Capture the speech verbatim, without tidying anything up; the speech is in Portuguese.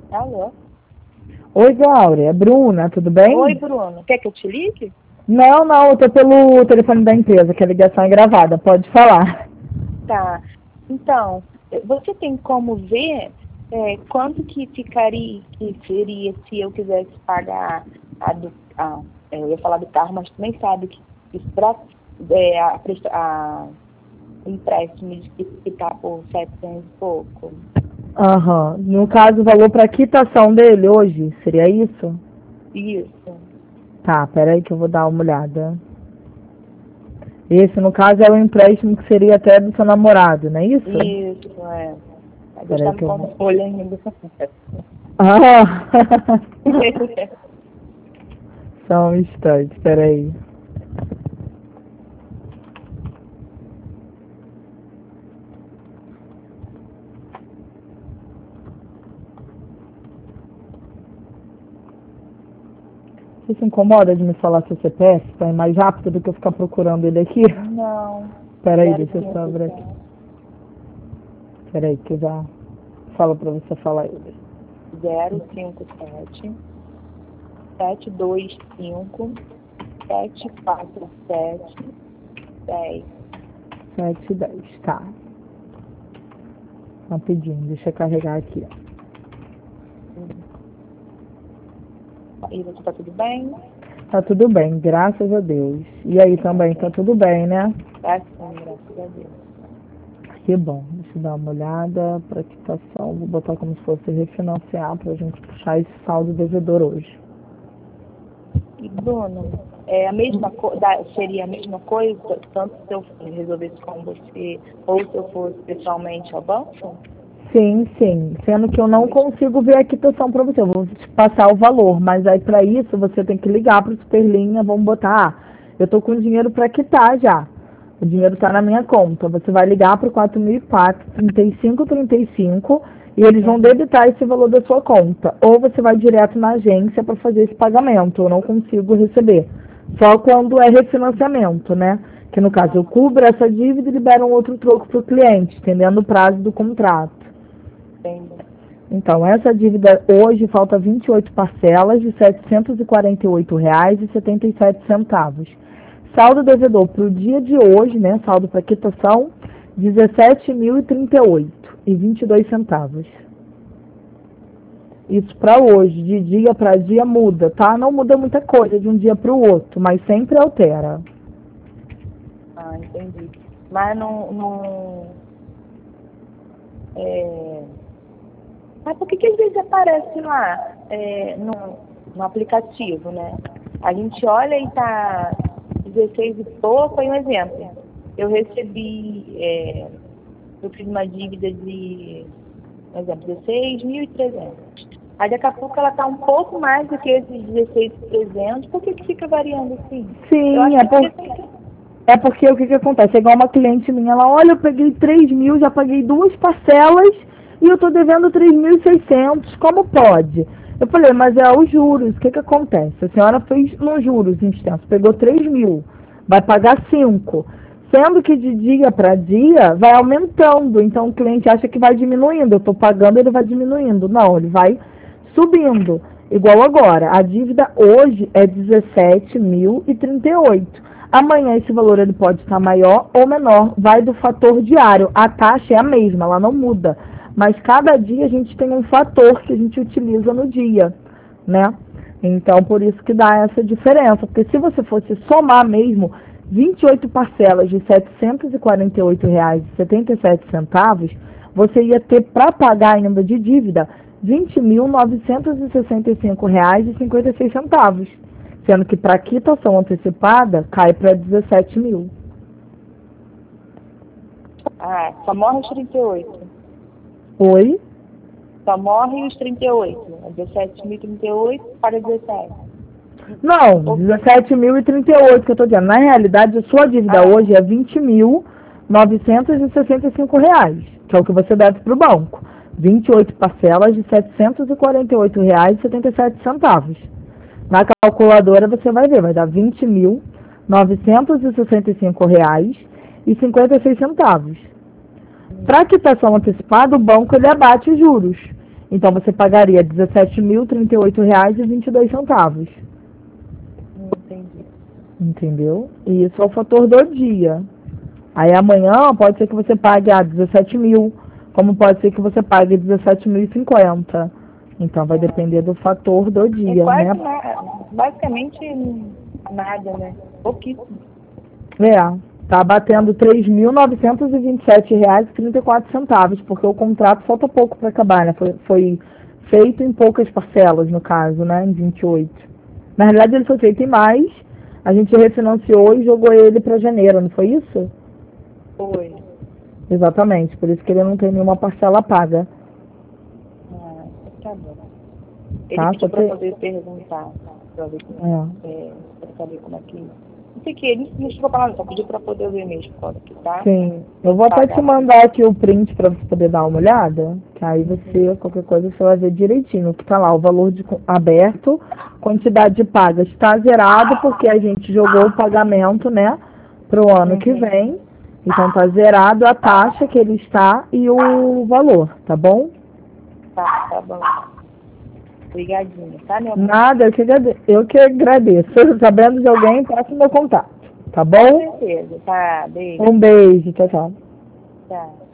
Alô? Oi, Glória. É Bruna, tudo bem? Oi, Bruno. Quer que eu te ligue? Não, não, eu tô pelo telefone da empresa, que a ligação é gravada. Pode falar. Tá. Então, você tem como ver é, quanto que ficaria, que seria se eu quisesse pagar a do... A, eu ia falar do carro, mas tu nem sabe que isso pra, é, a, presta- a, o empréstimo de que ficar por setecentos e pouco. Aham. No caso, o valor para quitação dele hoje, seria isso? Isso. Tá, peraí que eu vou dar uma olhada. Esse, no caso, é o empréstimo que seria até do seu namorado, não é isso? Isso, é. A gente Peraí tá me que eu vou... pondo folha ainda. Ah! Só um instante, peraí. Você se incomoda de me falar seu C P F? Para ir mais rápido do que eu ficar procurando ele aqui? Não. Peraí, Zero deixa eu cinco só abrir aqui. sete. Peraí que eu já falo para você falar ele. zero cinco sete sete dois cinco sete quatro sete dez. sete e dez, tá. Rapidinho, deixa eu carregar aqui. E você tá tudo bem? Tá tudo bem, graças a Deus. E aí também, tá tudo bem, né? Tá sim, graças a Deus. Que bom. Deixa eu dar uma olhada para quitação. Vou botar como se fosse refinanciar pra gente puxar esse saldo devedor hoje. E Bruno, é a mesma co- da- seria a mesma coisa, tanto se eu resolvesse com você ou se eu fosse pessoalmente ao banco? Sim, sim. Sendo que eu não consigo ver a quitação para você. Eu vou te passar o valor, mas aí para isso você tem que ligar para o Superlinha. Vamos botar, ah, eu tô com dinheiro para quitar já. O dinheiro está na minha conta. Você vai ligar para o quatro mil e quatro, trinta e cinco trinta e cinco e eles vão debitar esse valor da sua conta. Ou você vai direto na agência para fazer esse pagamento. Eu não consigo receber. Só quando é refinanciamento, né? Que no caso eu cubro essa dívida e libero um outro troco para o cliente, estendendo o prazo do contrato. Entendi. Então, essa dívida hoje falta vinte e oito parcelas de setecentos e quarenta e oito reais e setenta e sete centavos. Saldo devedor para o dia de hoje, né, saldo para quitação, dezessete mil e trinta e oito e vinte e dois centavos. Isso para hoje, de dia para dia muda, tá? Não muda muita coisa de um dia para o outro, mas sempre altera. Ah, entendi. Mas não. não é... Mas por que, que às vezes aparece lá é, no, no aplicativo, né? A gente olha e tá dezesseis e pouco, aí um exemplo. Eu recebi, é, eu fiz uma dívida de, por exemplo, dezesseis mil e trezentos. Aí daqui a pouco ela tá um pouco mais do que esses dezesseis mil e trezentos. Por que, que fica variando assim? Eu Sim, acho é, que por, fica... é porque o que, que acontece? É igual uma cliente minha, ela, olha, eu peguei três mil, já paguei duas parcelas e eu estou devendo três mil e seiscentos, como pode? Eu falei, mas é os juros, o que, que acontece? A senhora fez nos juros extensos, pegou três mil, vai pagar cinco, sendo que de dia para dia vai aumentando, então o cliente acha que vai diminuindo, eu estou pagando, ele vai diminuindo. Não, ele vai subindo. Igual agora, a dívida hoje é dezessete mil e trinta e oito. Amanhã esse valor ele pode estar maior ou menor, vai do fator diário. A taxa é a mesma, ela não muda. Mas cada dia a gente tem um fator que a gente utiliza no dia, né? Então, por isso que dá essa diferença. Porque se você fosse somar mesmo vinte e oito parcelas de setecentos e quarenta e oito reais e setenta e sete centavos, você ia ter para pagar ainda de dívida vinte mil novecentos e sessenta e cinco reais e cinquenta e seis centavos. Sendo que para quitação antecipada cai para dezessete mil. Ah, só morre os trinta e oito. Oi? Só morre os trinta e oito. dezessete mil e trinta e oito para dezessete. Não, dezessete mil e trinta e oito que eu estou dizendo. Na realidade, a sua dívida Ah. hoje é vinte mil novecentos e sessenta e cinco reais, que é o que você deve para o banco. vinte e oito parcelas de setecentos e quarenta e oito reais e setenta e sete centavos. Na calculadora você vai ver, vai dar vinte mil novecentos e sessenta e cinco reais e cinquenta e seis centavos. Para quitação antecipada, o banco ele abate os juros. Então você pagaria dezessete mil e trinta e oito reais e vinte e dois centavos. Entendi. Entendeu? E isso é o fator do dia. Aí amanhã pode ser que você pague ah, dezessete mil, como pode ser que você pague dezessete mil e cinquenta. Então vai depender do fator do É dia, quase né? nada, basicamente nada, né? Pouquíssimo. É, tá batendo três mil novecentos e vinte e sete reais e trinta e quatro centavos, porque o contrato falta pouco para acabar, né? Foi, foi feito em poucas parcelas, no caso, né? Em vinte e oito. Na realidade ele foi feito em mais, a gente refinanciou e jogou ele para janeiro, não foi isso? Foi. Exatamente, por isso que ele não tem nenhuma parcela paga. Ah, tá bom. Ele Tá? pediu Só para que- poder perguntar, para ver como, É. é, pra saber como é que. Não sei o que, ele não chegou pra nada, só pediu para poder ver mesmo quanto que tá. Sim, eu vou até te mandar aqui o print para você poder dar uma olhada, que aí você, qualquer coisa, você vai ver direitinho que tá lá, o valor de co- aberto, quantidade de pagas está zerado, porque a gente jogou o pagamento, né, pro ano que Uhum. vem, então tá zerado a taxa que ele está e o valor, tá bom? Tá, tá bom. Obrigadinha, tá, meu amor? Nada, eu que agrade- eu que agradeço. Sabendo de alguém, passa o meu contato, tá Com bom? certeza, tá, beijo, Um beijo, tchau, tchau. tchau.